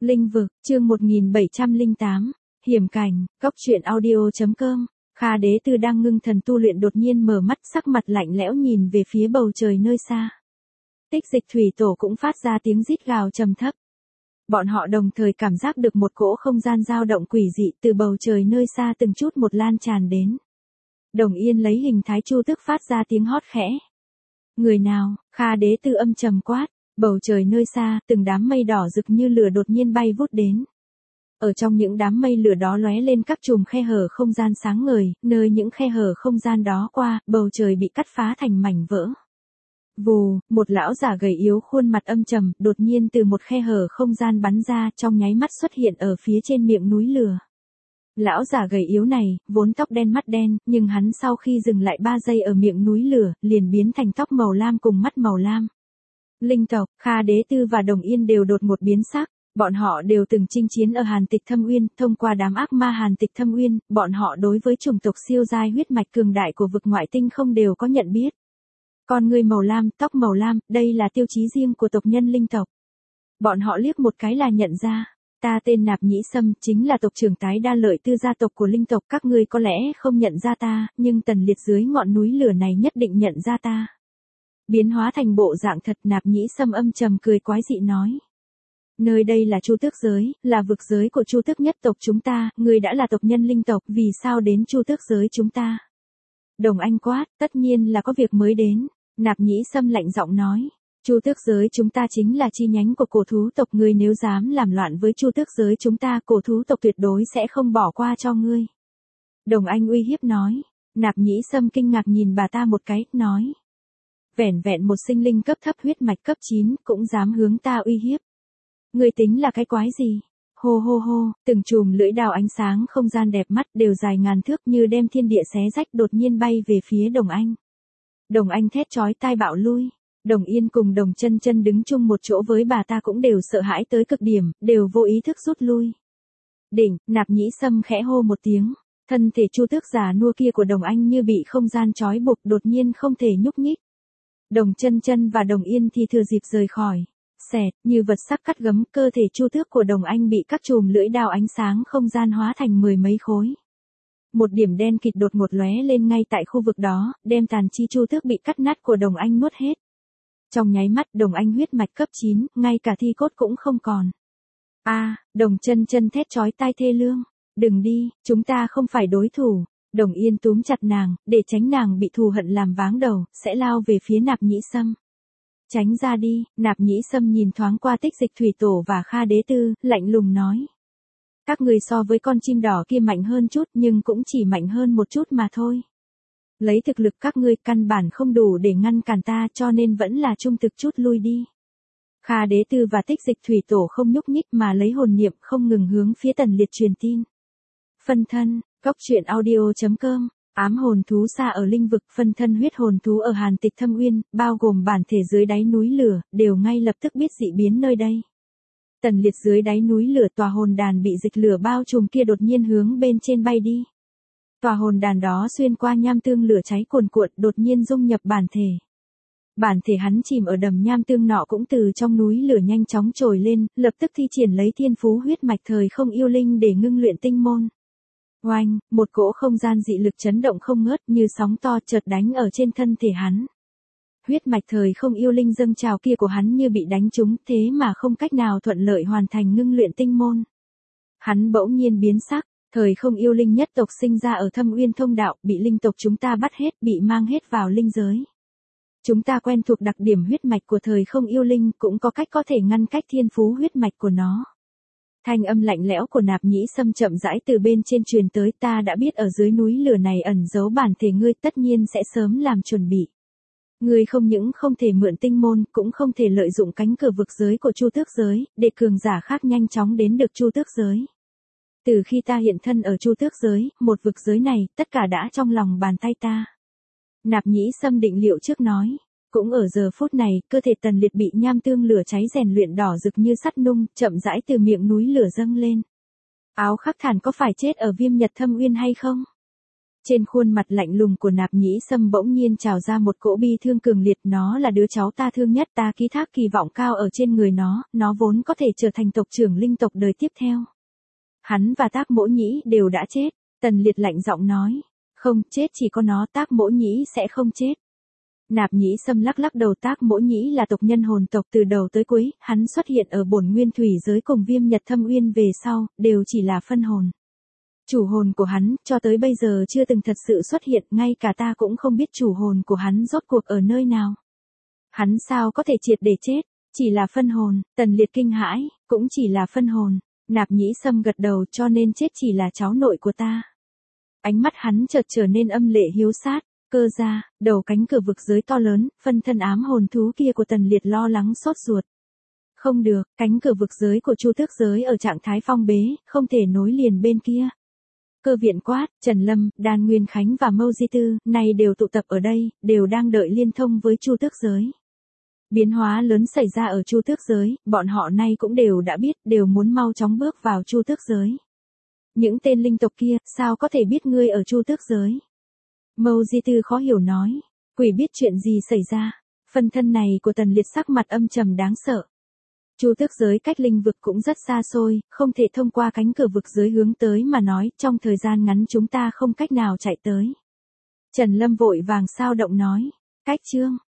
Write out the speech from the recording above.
Linh vực, chương 1708, hiểm cảnh, cóc truyện audio.com. Kha Đế Tư đang ngưng thần tu luyện đột nhiên mở mắt, sắc mặt lạnh lẽo nhìn về phía bầu trời nơi xa. Tích Dịch thủy tổ cũng phát ra tiếng rít gào trầm thấp. Bọn họ đồng thời cảm giác được một cỗ không gian dao động quỷ dị từ bầu trời nơi xa từng chút một lan tràn đến. Đồng Yên lấy hình thái Chu Tước phát ra tiếng hót khẽ. Người nào? Kha Đế Tư âm trầm quát. Bầu trời nơi xa, từng đám mây đỏ rực như lửa đột nhiên bay vút đến. Ở trong những đám mây lửa đó lóe lên các chùm khe hở không gian sáng ngời, nơi những khe hở không gian đó qua, bầu trời bị cắt phá thành mảnh vỡ. Vù, một lão giả gầy yếu khuôn mặt âm trầm, đột nhiên từ một khe hở không gian bắn ra, trong nháy mắt xuất hiện ở phía trên miệng núi lửa. Lão giả gầy yếu này, vốn tóc đen mắt đen, nhưng hắn sau khi dừng lại 3 giây ở miệng núi lửa, liền biến thành tóc màu lam cùng mắt màu lam. Linh tộc, Kha Đế Tư và Đồng Yên đều đột một biến sắc, bọn họ đều từng chinh chiến ở Hàn Tịch Thâm Uyên, thông qua đám ác ma Hàn Tịch Thâm Uyên, bọn họ đối với chủng tộc siêu giai huyết mạch cường đại của vực ngoại tinh không đều có nhận biết. Con người màu lam, tóc màu lam, đây là tiêu chí riêng của tộc nhân linh tộc. Bọn họ liếc một cái là nhận ra, ta tên Nạp Nhĩ Sâm, chính là tộc trưởng tái đa lợi tư gia tộc của linh tộc, các ngươi có lẽ không nhận ra ta, nhưng Tần Liệt dưới ngọn núi lửa này nhất định nhận ra ta. Biến hóa thành bộ dạng thật, Nạp Nhĩ Sâm âm trầm cười quái dị nói. Nơi đây là Chu Tước giới, là vực giới của Chu Tước nhất tộc chúng ta, ngươi đã là tộc nhân linh tộc, vì sao đến Chu Tước giới chúng ta? Đồng Anh quát, tất nhiên là có việc mới đến. Nạp Nhĩ Sâm lạnh giọng nói. Chu Tước giới chúng ta chính là chi nhánh của cổ thú tộc, ngươi nếu dám làm loạn với Chu Tước giới chúng ta, cổ thú tộc tuyệt đối sẽ không bỏ qua cho ngươi. Đồng Anh uy hiếp nói. Nạp Nhĩ Sâm kinh ngạc nhìn bà ta một cái, nói. Vẻn vẹn một sinh linh cấp thấp huyết mạch cấp 9 cũng dám hướng ta uy hiếp. Ngươi tính là cái quái gì? Hô hô hô, từng chùm lưỡi đao ánh sáng không gian đẹp mắt đều dài ngàn thước như đem thiên địa xé rách, đột nhiên bay về phía Đồng Anh. Đồng Anh thét chói tai bạo lui. Đồng Yên cùng Đồng Chân Chân đứng chung một chỗ với bà ta cũng đều sợ hãi tới cực điểm, đều vô ý thức rút lui. Đỉnh, Nạp Nhĩ Sâm khẽ hô một tiếng. Thân thể Chu Tước già nua kia của Đồng Anh như bị không gian trói buộc, đột nhiên không thể nhúc nhích. Đồng Chân Chân và Đồng Yên thì thừa dịp rời khỏi. Xẹt, như vật sắc cắt gấm, cơ thể Chu Tước của Đồng Anh bị các chùm lưỡi đao ánh sáng không gian hóa thành mười mấy khối. Một điểm đen kịt đột ngột lóe lên ngay tại khu vực đó, đem tàn chi Chu Tước bị cắt nát của Đồng Anh nuốt hết. Trong nháy mắt, Đồng Anh huyết mạch cấp 9, ngay cả thi cốt cũng không còn. Đồng Chân Chân thét chói tai thê lương. Đừng đi, chúng ta không phải đối thủ. Đồng Yên túm chặt nàng, để tránh nàng bị thù hận làm váng đầu, sẽ lao về phía Nạp Nhĩ Sâm. Tránh ra đi, Nạp Nhĩ Sâm nhìn thoáng qua Tích Dịch thủy tổ và Kha Đế Tư, lạnh lùng nói. Các người so với con chim đỏ kia mạnh hơn chút, nhưng cũng chỉ mạnh hơn một chút mà thôi. Lấy thực lực các ngươi căn bản không đủ để ngăn cản ta, cho nên vẫn là trung thực chút lui đi. Kha Đế Tư và Tích Dịch thủy tổ không nhúc nhích mà lấy hồn niệm không ngừng hướng phía Tần Liệt truyền tin. Phân thân, cóc truyện audio.com. Ám hồn thú xa ở linh vực, phân thân huyết hồn thú ở Hàn Tịch Thâm Uyên, bao gồm bản thể dưới đáy núi lửa, đều ngay lập tức biết dị biến nơi đây. Tần Liệt dưới đáy núi lửa, tòa hồn đàn bị dịch lửa bao trùm kia đột nhiên hướng bên trên bay đi. Tòa hồn đàn đó xuyên qua nham tương lửa cháy cuồn cuộn, đột nhiên dung nhập bản thể. Bản thể hắn chìm ở đầm nham tương nọ cũng từ trong núi lửa nhanh chóng trồi lên, lập tức thi triển lấy thiên phú huyết mạch thời không yêu linh để ngưng luyện tinh môn. Oanh, một cỗ không gian dị lực chấn động không ngớt như sóng to chợt đánh ở trên thân thể hắn. Huyết mạch thời không yêu linh dâng trào kia của hắn như bị đánh trúng, thế mà không cách nào thuận lợi hoàn thành ngưng luyện tinh môn. Hắn bỗng nhiên biến sắc, thời không yêu linh nhất tộc sinh ra ở Thâm Uyên thông đạo, bị linh tộc chúng ta bắt hết, bị mang hết vào linh giới. Chúng ta quen thuộc đặc điểm huyết mạch của thời không yêu linh, cũng có cách có thể ngăn cách thiên phú huyết mạch của nó. Thanh âm lạnh lẽo của Nạp Nhĩ Sâm chậm rãi từ bên trên truyền tới, ta đã biết ở dưới núi lửa này ẩn giấu bản thể ngươi, tất nhiên sẽ sớm làm chuẩn bị. Ngươi không những không thể mượn tinh môn, cũng không thể lợi dụng cánh cửa vực giới của Chu Tước giới, để cường giả khác nhanh chóng đến được Chu Tước giới. Từ khi ta hiện thân ở Chu Tước giới, một vực giới này, tất cả đã trong lòng bàn tay ta. Nạp Nhĩ Sâm định liệu trước nói. Cũng ở giờ phút này, cơ thể Tần Liệt bị nham tương lửa cháy rèn luyện đỏ rực như sắt nung, chậm rãi từ miệng núi lửa dâng lên. Áo Khắc Thản có phải chết ở Viêm Nhật Thâm Uyên hay không? Trên khuôn mặt lạnh lùng của Nạp Nhĩ Sâm bỗng nhiên trào ra một cỗ bi thương cường liệt, nó là đứa cháu ta thương nhất, ta ký thác kỳ vọng cao ở trên người nó vốn có thể trở thành tộc trưởng linh tộc đời tiếp theo. Hắn và Tác Mỗ Nhĩ đều đã chết, Tần Liệt lạnh giọng nói. Không, chết chỉ có nó, Tác Mỗ Nhĩ sẽ không chết. Nạp Nhĩ Sâm lắc lắc đầu, Tác Mỗ Nhĩ là tộc nhân hồn tộc từ đầu tới cuối, hắn xuất hiện ở bổn nguyên thủy giới cùng Viêm Nhật Thâm Uyên về sau, đều chỉ là phân hồn. Chủ hồn của hắn, cho tới bây giờ chưa từng thật sự xuất hiện, ngay cả ta cũng không biết chủ hồn của hắn rốt cuộc ở nơi nào. Hắn sao có thể triệt để chết, chỉ là phân hồn, Tần Liệt kinh hãi, cũng chỉ là phân hồn. Nạp Nhĩ Sâm gật đầu, cho nên chết chỉ là cháu nội của ta. Ánh mắt hắn chợt trở nên âm lệ hiếu sát, cơ ra, đầu cánh cửa vực giới to lớn, phân thân ám hồn thú kia của Tần Liệt lo lắng sốt ruột. Không được, cánh cửa vực giới của Chu Tước giới ở trạng thái phong bế, không thể nối liền bên kia. Cơ viện quát, Trần Lâm, Đan Nguyên Khánh và Mâu Di Tư, này đều tụ tập ở đây, đều đang đợi liên thông với Chu Tước giới. Biến hóa lớn xảy ra ở Chu Tước giới, bọn họ nay cũng đều đã biết, đều muốn mau chóng bước vào Chu Tước giới. Những tên linh tộc kia, sao có thể biết ngươi ở Chu Tước giới? Mâu Di Tư khó hiểu nói, quỷ biết chuyện gì xảy ra. Phân thân này của Tần Liệt sắc mặt âm trầm đáng sợ. Chu Tước giới cách linh vực cũng rất xa xôi, không thể thông qua cánh cửa vực giới hướng tới mà nói, trong thời gian ngắn chúng ta không cách nào chạy tới. Trần Lâm vội vàng sao động nói, cách chương